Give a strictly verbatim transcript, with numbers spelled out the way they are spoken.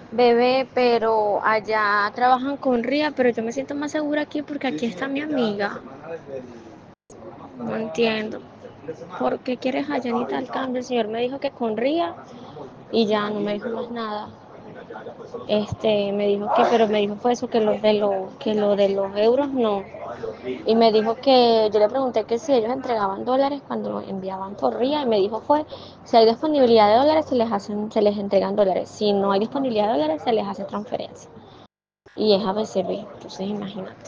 Bebé, pero allá trabajan con R I A, pero yo me siento más segura aquí porque aquí está mi amiga. No entiendo. ¿Por qué quieres allá ni tal cambio? El señor me dijo que con R I A y ya no me dijo más nada. Este, me dijo que, pero me dijo fue eso, que lo de los, que lo de los euros no. Y me dijo que, yo le pregunté que si ellos entregaban dólares cuando enviaban por R I A, y me dijo fue, si hay disponibilidad de dólares, se les hacen, se les entregan dólares. Si no hay disponibilidad de dólares, se les hace transferencia. Y es A B C B, entonces imagínate.